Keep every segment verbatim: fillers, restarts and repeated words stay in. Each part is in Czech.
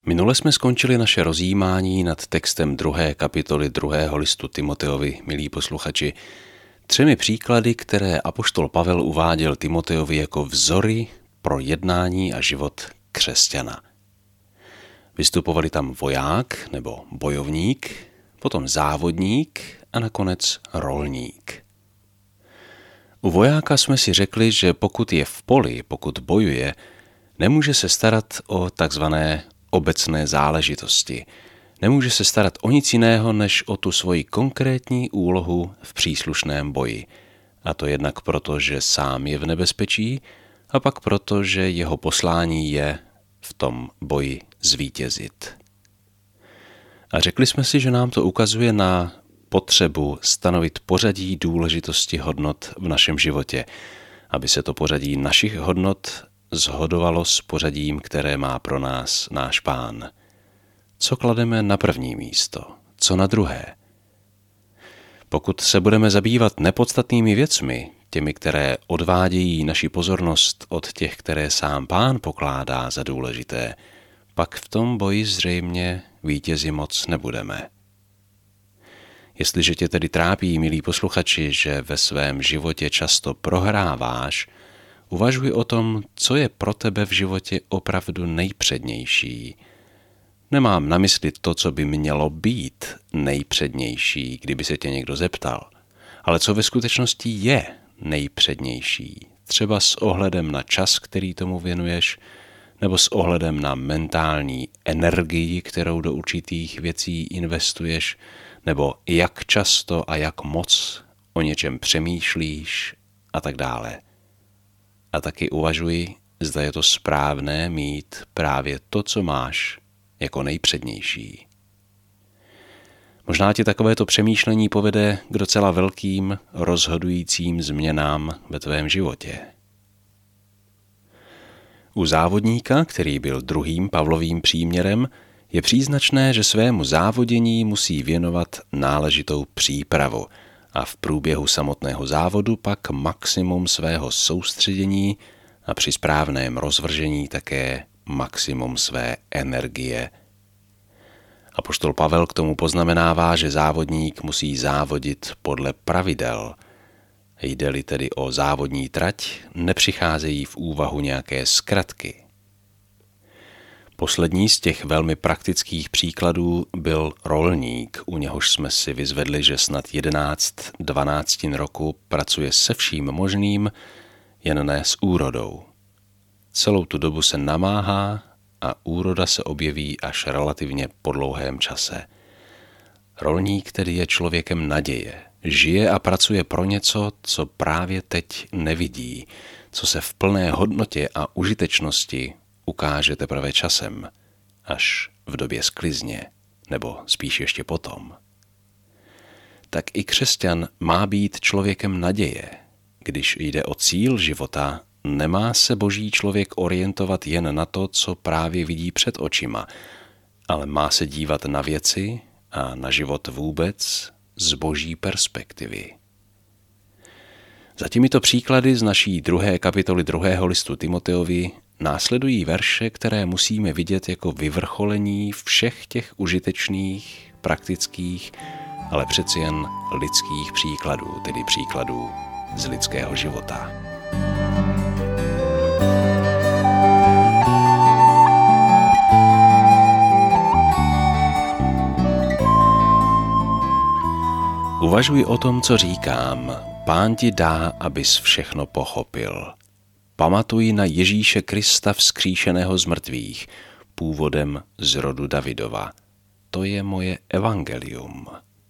Minule jsme skončili naše rozjímání nad textem druhé kapitoly druhého listu Timoteovi, milí posluchači, třemi příklady, které apoštol Pavel uváděl Timoteovi jako vzory pro jednání a život křesťana. Vystupovali tam voják nebo bojovník, potom závodník a nakonec rolník. U vojáka jsme si řekli, že pokud je v poli, pokud bojuje, nemůže se starat o takzvané obecné záležitosti. Nemůže se starat o nic jiného, než o tu svoji konkrétní úlohu v příslušném boji. A to jednak proto, že sám je v nebezpečí, a pak proto, že jeho poslání je v tom boji zvítězit. A řekli jsme si, že nám to ukazuje na potřebu stanovit pořadí důležitosti hodnot v našem životě, aby se to pořadí našich hodnot shodovalo s pořadím, které má pro nás náš Pán. Co klademe na první místo, co na druhé? Pokud se budeme zabývat nepodstatnými věcmi, těmi, které odvádějí naši pozornost od těch, které sám Pán pokládá za důležité, pak v tom boji zřejmě vítězi moc nebudeme. Jestliže tě tedy trápí, milí posluchači, že ve svém životě často prohráváš, uvažuj o tom, co je pro tebe v životě opravdu nejpřednější. Nemám na mysli to, co by mělo být nejpřednější, kdyby se tě někdo zeptal, ale co ve skutečnosti je nejpřednější, třeba s ohledem na čas, který tomu věnuješ, nebo s ohledem na mentální energii, kterou do určitých věcí investuješ, nebo jak často a jak moc o něčem přemýšlíš a tak dále. A taky uvažuji, zda je to správné mít právě to, co máš, jako nejpřednější. Možná ti takovéto přemýšlení povede k docela velkým rozhodujícím změnám ve tvém životě. U závodníka, který byl druhým Pavlovým příměrem, je příznačné, že svému závodění musí věnovat náležitou přípravu a v průběhu samotného závodu pak maximum svého soustředění a při správném rozvržení také maximum své energie. Apoštol Pavel k tomu poznamenává, že závodník musí závodit podle pravidel. Jde-li tedy o závodní trať, nepřicházejí v úvahu nějaké zkratky. Poslední z těch velmi praktických příkladů byl rolník, u něhož jsme si vyzvedli, že snad jedenáct dvanáctin roku pracuje se vším možným, jen ne s úrodou. Celou tu dobu se namáhá a úroda se objeví až relativně po dlouhém čase. Rolník tedy je člověkem naděje. Žije a pracuje pro něco, co právě teď nevidí, co se v plné hodnotě a užitečnosti ukáže teprve časem, až v době sklizně, nebo spíš ještě potom. Tak i křesťan má být člověkem naděje. Když jde o cíl života, nemá se boží člověk orientovat jen na to, co právě vidí před očima, ale má se dívat na věci a na život vůbec z boží perspektivy. Za těmito příklady z naší druhé kapitoly druhého listu Timoteovi následují verše, které musíme vidět jako vyvrcholení všech těch užitečných, praktických, ale přeci jen lidských příkladů, tedy příkladů z lidského života. Uvažuj o tom, co říkám. Pán ti dá, abys všechno pochopil. Pamatuj na Ježíše Krista vzkříšeného z mrtvých, původem z rodu Davidova. To je moje evangelium.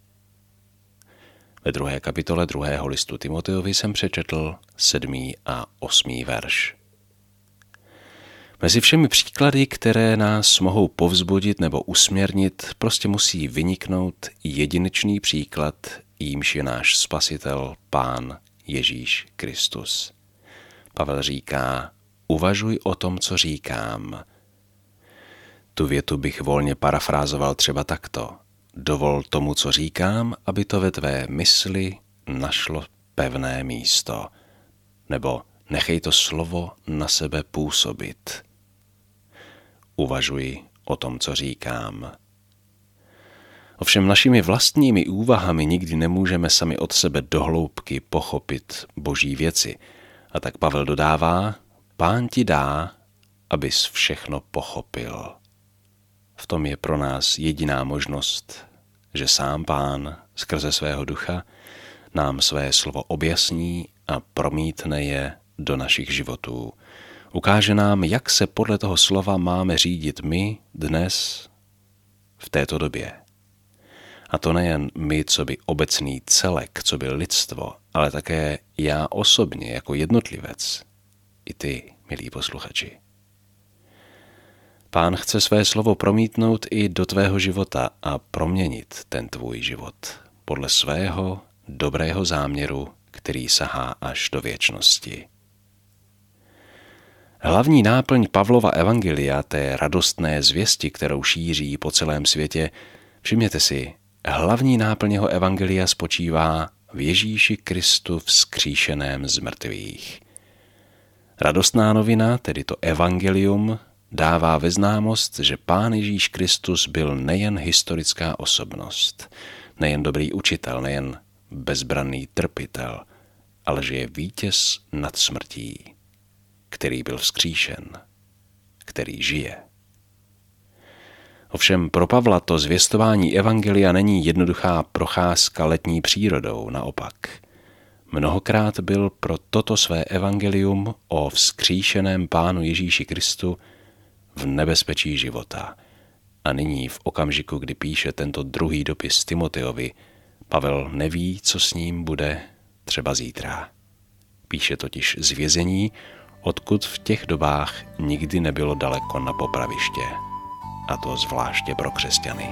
Ve druhé kapitole druhého listu Timoteovi jsem přečetl sedmý a osmý verš. Mezi všemi příklady, které nás mohou povzbudit nebo usměrnit, prostě musí vyniknout jedinečný příklad, jímž je náš Spasitel, Pán Ježíš Kristus. Pavel říká, uvažuj o tom, co říkám. Tu větu bych volně parafrázoval třeba takto. Dovol tomu, co říkám, aby to ve tvé mysli našlo pevné místo. Nebo nechej to slovo na sebe působit. Uvažuj o tom, co říkám. Ovšem našimi vlastními úvahami nikdy nemůžeme sami od sebe do hloubky pochopit boží věci. A tak Pavel dodává, Pán ti dá, abys všechno pochopil. V tom je pro nás jediná možnost, že sám Pán skrze svého ducha nám své slovo objasní a promítne je do našich životů. Ukáže nám, jak se podle toho slova máme řídit my dnes v této době. A to nejen my, co by obecný celek, co by lidstvo, ale také já osobně jako jednotlivec. I ty, milí posluchači. Pán chce své slovo promítnout i do tvého života a proměnit ten tvůj život podle svého dobrého záměru, který sahá až do věčnosti. Hlavní náplň Pavlova evangelia, té radostné zvěsti, kterou šíří po celém světě, všimněte si, hlavní náplň jeho evangelia spočívá v Ježíši Kristu vzkříšeném z mrtvých. Radostná novina, tedy to evangelium, dává ve známost, že Pán Ježíš Kristus byl nejen historická osobnost, nejen dobrý učitel, nejen bezbranný trpitel, ale že je vítěz nad smrtí, který byl vzkříšen, který žije. Ovšem pro Pavla to zvěstování evangelia není jednoduchá procházka letní přírodou, naopak. Mnohokrát byl pro toto své evangelium o vzkříšeném Pánu Ježíši Kristu v nebezpečí života. A nyní v okamžiku, kdy píše tento druhý dopis Timoteovi, Pavel neví, co s ním bude třeba zítra. Píše totiž z vězení, odkud v těch dobách nikdy nebylo daleko na popraviště. A to zvláště pro křesťany.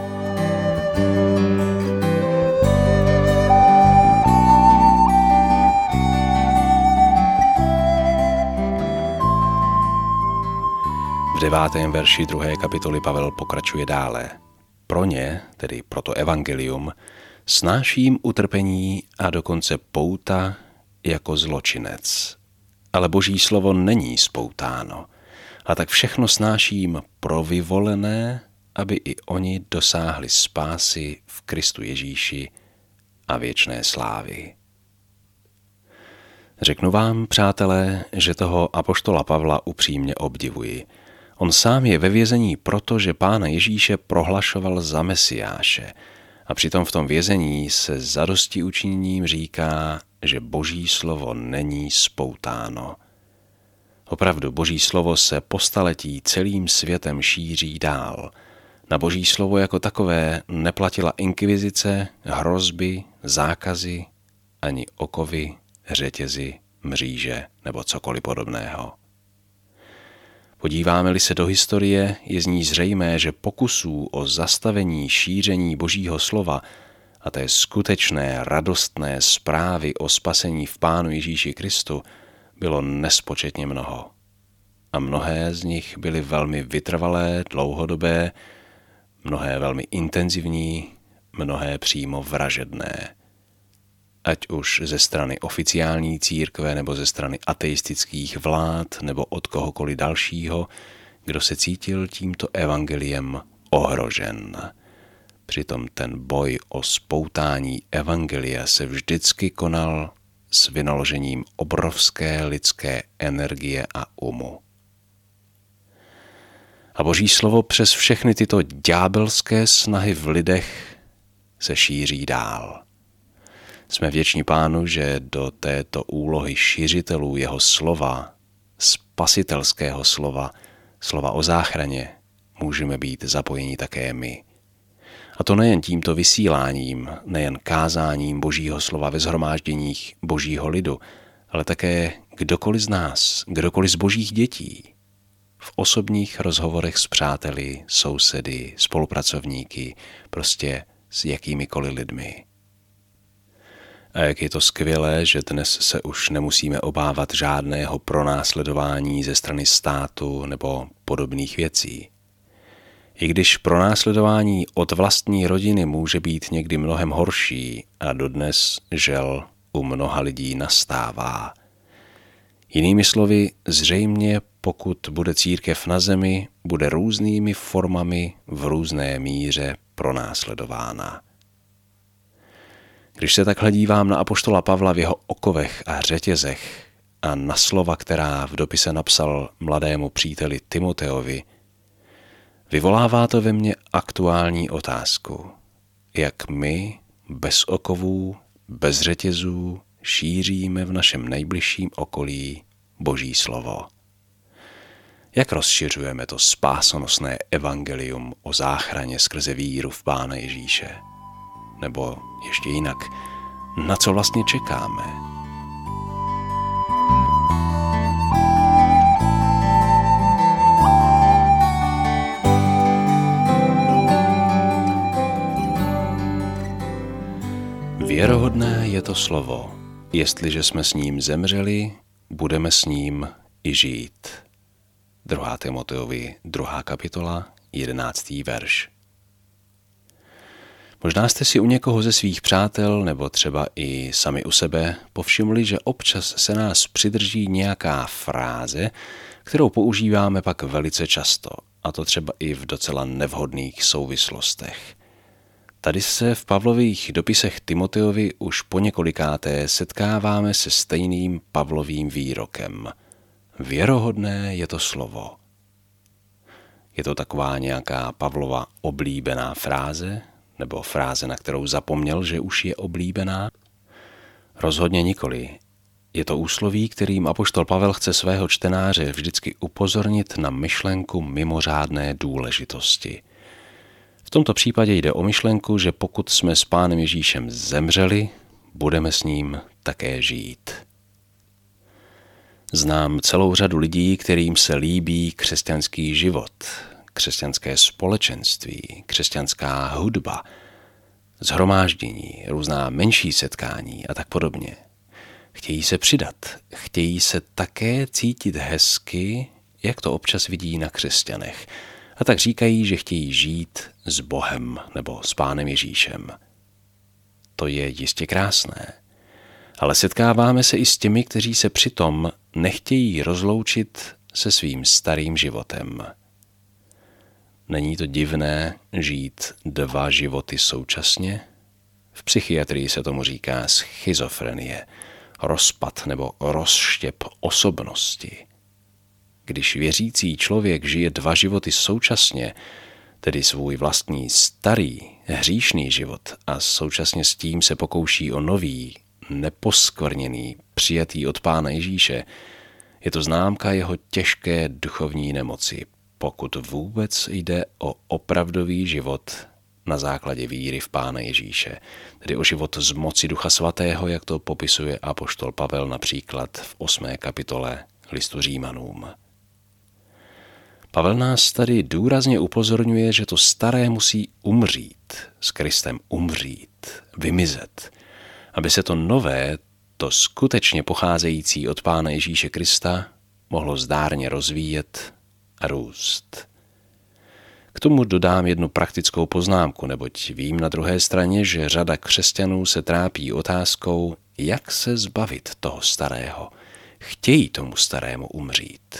V devátém verši druhé kapitoly Pavel pokračuje dále. Pro ně, tedy pro to evangelium, snáším utrpení a dokonce pouta jako zločinec. Ale Boží slovo není spoutáno. A tak všechno snáším pro vyvolené, aby i oni dosáhli spásy v Kristu Ježíši a věčné slávy. Řeknu vám, přátelé, že toho apoštola Pavla upřímně obdivuji. On sám je ve vězení proto, že Pána Ježíše prohlašoval za Mesiáše a přitom v tom vězení se zadostiučiněním říká, že Boží slovo není spoutáno. Opravdu, Boží slovo se po staletí celým světem šíří dál. Na Boží slovo jako takové neplatila inkvizice, hrozby, zákazy, ani okovy, řetězy, mříže nebo cokoliv podobného. Podíváme-li se do historie, je z ní zřejmé, že pokusů o zastavení šíření Božího slova a té skutečné radostné zprávy o spasení v Pánu Ježíši Kristu bylo nespočetně mnoho. A mnohé z nich byly velmi vytrvalé, dlouhodobé, mnohé velmi intenzivní, mnohé přímo vražedné. Ať už ze strany oficiální církve, nebo ze strany ateistických vlád, nebo od kohokoliv dalšího, kdo se cítil tímto evangeliem ohrožen. Přitom ten boj o spoutání evangelia se vždycky konal s vynaložením obrovské lidské energie a umu. A Boží slovo přes všechny tyto ďábelské snahy v lidech se šíří dál. Jsme vděční Pánu, že do této úlohy šiřitelů jeho slova, spasitelského slova, slova o záchraně, můžeme být zapojeni také my. A to nejen tímto vysíláním, nejen kázáním Božího slova ve shromážděních Božího lidu, ale také kdokoliv z nás, kdokoliv z Božích dětí, v osobních rozhovorech s přáteli, sousedy, spolupracovníky, prostě s jakýmikoliv lidmi. A jak je to skvělé, že dnes se už nemusíme obávat žádného pronásledování ze strany státu nebo podobných věcí. I když pronásledování od vlastní rodiny může být někdy mnohem horší a dodnes, žel, u mnoha lidí nastává. Jinými slovy, zřejmě pokud bude církev na zemi, bude různými formami v různé míře pronásledována. Když se takhle dívám na apoštola Pavla v jeho okovech a řetězech a na slova, která v dopise napsal mladému příteli Timoteovi, vyvolává to ve mně aktuální otázku. Jak my, bez okovů, bez řetězů, šíříme v našem nejbližším okolí Boží slovo? Jak rozšiřujeme to spásonosné evangelium o záchraně skrze víru v Pána Ježíše? Nebo ještě jinak, na co vlastně čekáme? Věrohodné je to slovo. Jestliže jsme s ním zemřeli, budeme s ním i žít. druhá. Timoteovi, druhá kapitola, jedenáctý verš. Možná jste si u někoho ze svých přátel nebo třeba i sami u sebe povšimli, že občas se nás přidrží nějaká fráze, kterou používáme pak velice často, a to třeba i v docela nevhodných souvislostech. Tady se v Pavlových dopisech Timoteovi už poněkolikáté setkáváme se stejným Pavlovým výrokem. Věrohodné je to slovo. Je to taková nějaká Pavlova oblíbená fráze, nebo fráze, na kterou zapomněl, že už je oblíbená? Rozhodně nikoli. Je to úsloví, kterým apoštol Pavel chce svého čtenáře vždycky upozornit na myšlenku mimořádné důležitosti. V tomto případě jde o myšlenku, že pokud jsme s Pánem Ježíšem zemřeli, budeme s ním také žít. Znám celou řadu lidí, kterým se líbí křesťanský život, křesťanské společenství, křesťanská hudba, shromáždění, různá menší setkání a tak podobně. Chtějí se přidat, chtějí se také cítit hezky, jak to občas vidí na křesťanech. A tak říkají, že chtějí žít s Bohem nebo s Pánem Ježíšem. To je jistě krásné. Ale setkáváme se i s těmi, kteří se přitom nechtějí rozloučit se svým starým životem. Není to divné žít dva životy současně? V psychiatrii se tomu říká schizofrenie, rozpad nebo rozštěp osobnosti. Když věřící člověk žije dva životy současně, tedy svůj vlastní starý, hříšný život a současně s tím se pokouší o nový, neposkvrněný, přijatý od Pána Ježíše, je to známka jeho těžké duchovní nemoci, pokud vůbec jde o opravdový život na základě víry v Pána Ježíše, tedy o život z moci Ducha Svatého, jak to popisuje apoštol Pavel například v osmé kapitole listu Římanům. Pavel nás tady důrazně upozorňuje, že to staré musí umřít, s Kristem umřít, vymizet, aby se to nové, to skutečně pocházející od Pána Ježíše Krista, mohlo zdárně rozvíjet a růst. K tomu dodám jednu praktickou poznámku, neboť vím na druhé straně, že řada křesťanů se trápí otázkou, jak se zbavit toho starého. Chtějí tomu starému umřít.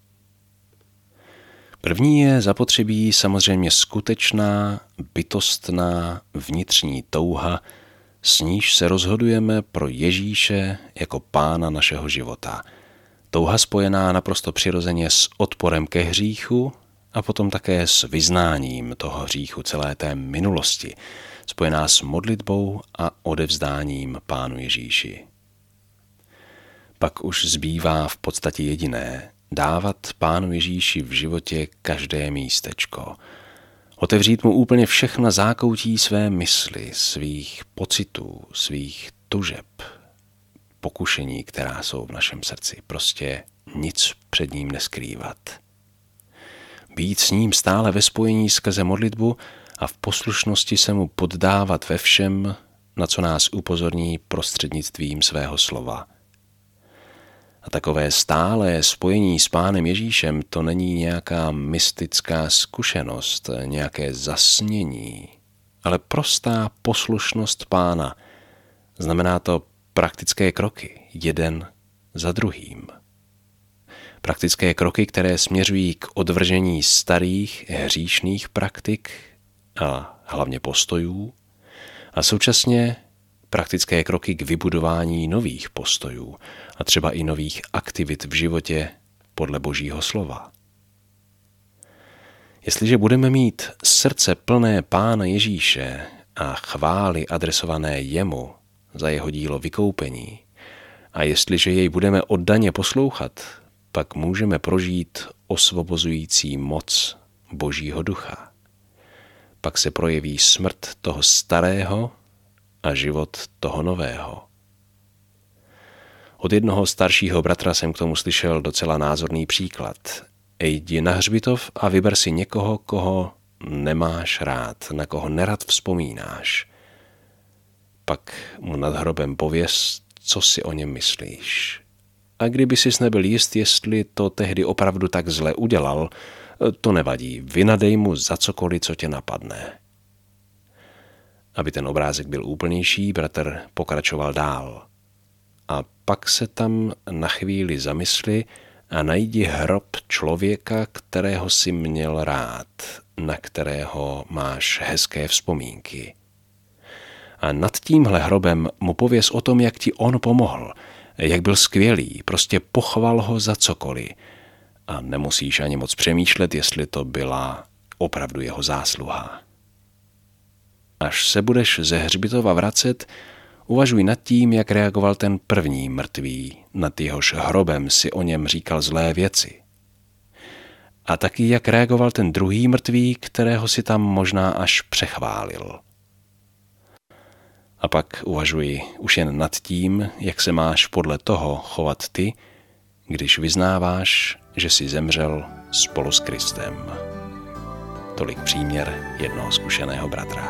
První je zapotřebí samozřejmě skutečná, bytostná, vnitřní touha, s níž se rozhodujeme pro Ježíše jako Pána našeho života. Touha spojená naprosto přirozeně s odporem ke hříchu a potom také s vyznáním toho hříchu celé té minulosti, spojená s modlitbou a odevzdáním Pánu Ježíši. Pak už zbývá v podstatě jediné, dávat Pánu Ježíši v životě každé místečko. Otevřít mu úplně všechna zákoutí své mysli, svých pocitů, svých tužeb, pokušení, která jsou v našem srdci. Prostě nic před ním neskrývat. Být s ním stále ve spojení skrze modlitbu a v poslušnosti se mu poddávat ve všem, na co nás upozorní prostřednictvím svého slova. A takové stálé spojení s Pánem Ježíšem to není nějaká mystická zkušenost, nějaké zasnění, ale prostá poslušnost Pána. Znamená to praktické kroky, jeden za druhým. Praktické kroky, které směřují k odvržení starých hříšných praktik a hlavně postojů a současně praktické kroky k vybudování nových postojů a třeba i nových aktivit v životě podle Božího slova. Jestliže budeme mít srdce plné Pána Ježíše a chvály adresované jemu za jeho dílo vykoupení, a jestliže jej budeme oddaně poslouchat, pak můžeme prožít osvobozující moc Božího ducha. Pak se projeví smrt toho starého a život toho nového. Od jednoho staršího bratra jsem k tomu slyšel docela názorný příklad. Jdi na hřbitov a vyber si někoho, koho nemáš rád, na koho nerad vzpomínáš. Pak mu nad hrobem pověz, co si o něm myslíš. A kdyby sis nebyl jist, jestli to tehdy opravdu tak zle udělal, to nevadí, vynadej mu za cokoliv, co tě napadne. Aby ten obrázek byl úplnější, bratr pokračoval dál. A pak se tam na chvíli zamysli a najdi hrob člověka, kterého si měl rád, na kterého máš hezké vzpomínky. A nad tímhle hrobem mu pověz o tom, jak ti on pomohl, jak byl skvělý, prostě pochval ho za cokoliv. A nemusíš ani moc přemýšlet, jestli to byla opravdu jeho zásluha. Až se budeš ze hřbitova vracet, uvažuj nad tím, jak reagoval ten první mrtvý, nad jehož hrobem si o něm říkal zlé věci. A taky, jak reagoval ten druhý mrtvý, kterého si tam možná až přechválil. A pak uvažuj už jen nad tím, jak se máš podle toho chovat ty, když vyznáváš, že jsi zemřel spolu s Kristem. Tolik příměr jednoho zkušeného bratra.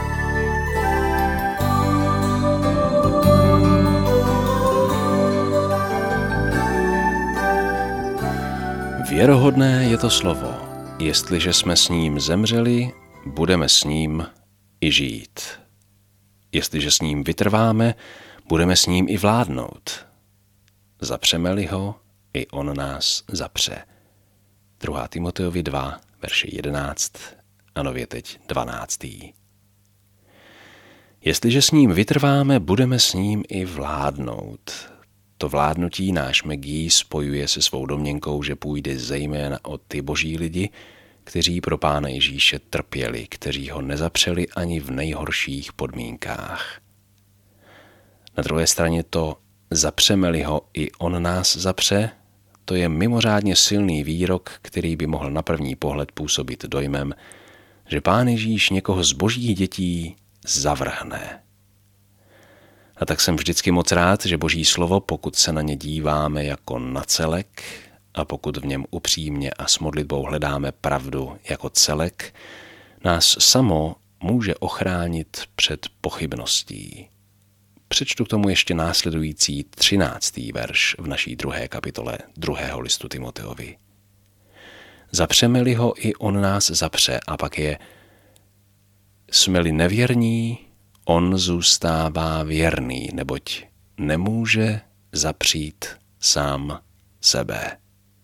Věrohodné je to slovo. Jestliže jsme s ním zemřeli, budeme s ním i žít. Jestliže s ním vytrváme, budeme s ním i vládnout. Zapřeme-li ho, i on nás zapře. druhá Timoteovi dva, verše jedenáct a nově teď dvanáctý. Jestliže s ním vytrváme, budeme s ním i vládnout. To vládnutí náš Megí spojuje se svou domněnkou, že půjde zejména o ty boží lidi, kteří pro Pána Ježíše trpěli, kteří ho nezapřeli ani v nejhorších podmínkách. Na druhé straně to zapřeme-li ho, i on nás zapře, to je mimořádně silný výrok, který by mohl na první pohled působit dojmem, že Pán Ježíš někoho z božích dětí zavrhne. A tak jsem vždycky moc rád, že Boží slovo, pokud se na ně díváme jako na celek a pokud v něm upřímně a s modlitbou hledáme pravdu jako celek, nás samo může ochránit před pochybností. Přečtu k tomu ještě následující třináctý verš v naší druhé kapitole druhého listu Timoteovi. Zapřeme-li ho, i on nás zapře, a pak je: jsme-li nevěrní, on zůstává věrný, neboť nemůže zapřít sám sebe.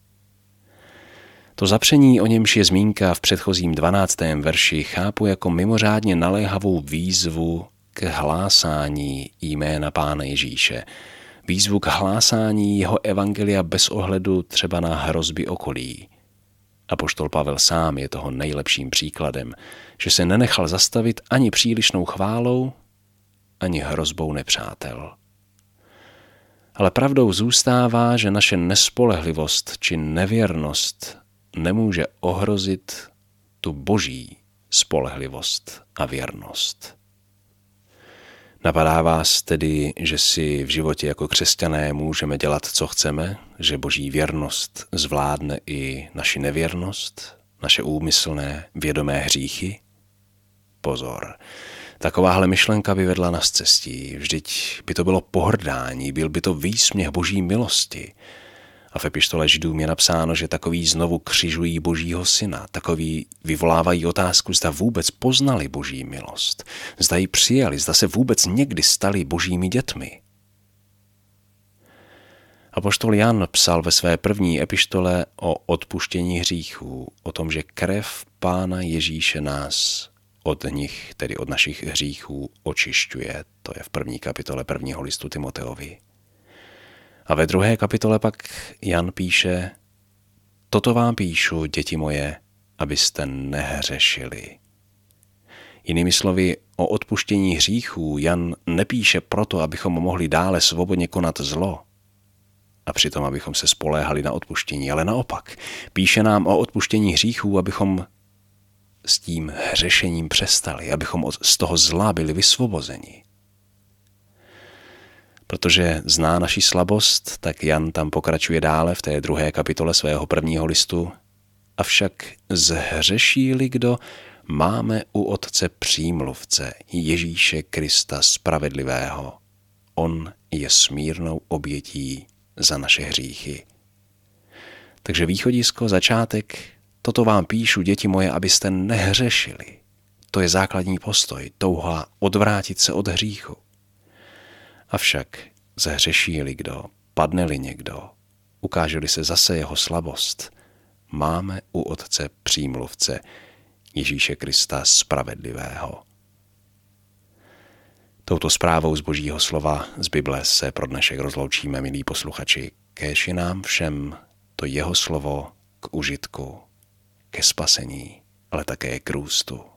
To zapření, o němž je zmínka v předchozím dvanáctém verši, chápu jako mimořádně naléhavou výzvu k hlásání jména Pána Ježíše. Výzvu k hlásání jeho evangelia bez ohledu třeba na hrozby okolí. Apoštol Pavel sám je toho nejlepším příkladem, že se nenechal zastavit ani přílišnou chválou, ani hrozbou nepřátel. Ale pravdou zůstává, že naše nespolehlivost či nevěrnost nemůže ohrozit tu boží spolehlivost a věrnost. Napadá vás tedy, že si v životě jako křesťané můžeme dělat, co chceme, že boží věrnost zvládne i naši nevěrnost, naše úmyslné, vědomé hříchy? Pozor, takováhle myšlenka by vedla na scestí, vždyť by to bylo pohrdání, byl by to výsměch boží milosti. A v epištole Židům je napsáno, že takoví znovu křižují božího syna, takoví vyvolávají otázku, zda vůbec poznali boží milost, zda ji přijali, zda se vůbec někdy stali božími dětmi. Apoštol Jan psal ve své první epištole o odpuštění hříchů, o tom, že krev Pána Ježíše nás od nich, tedy od našich hříchů, očišťuje. To je v první kapitole prvního listu Timoteovi. A ve druhé kapitole pak Jan píše: Toto vám píšu, děti moje, abyste nehřešili. Jinými slovy, o odpuštění hříchů Jan nepíše proto, abychom mohli dále svobodně konat zlo a přitom abychom se spoléhali na odpuštění, ale naopak, píše nám o odpuštění hříchů, abychom s tím hřešením přestali, abychom z toho zla byli vysvobozeni. Protože zná naši slabost, tak Jan tam pokračuje dále v té druhé kapitole svého prvního listu. Avšak zhřeší-li kdo, máme u Otce přímluvce, Ježíše Krista spravedlivého. On je smírnou obětí za naše hříchy. Takže východisko, začátek, toto vám píšu, děti moje, abyste nehřešili. To je základní postoj, touha odvrátit se od hříchu. Avšak zhřeší-li kdo, padne-li někdo, ukáže-li se zase jeho slabost, máme u Otce přímluvce, Ježíše Krista spravedlivého. Touto zprávou z Božího slova z Bible se pro dnešek rozloučíme, milí posluchači. Kéž je nám všem to jeho slovo k užitku, ke spasení, ale také k růstu.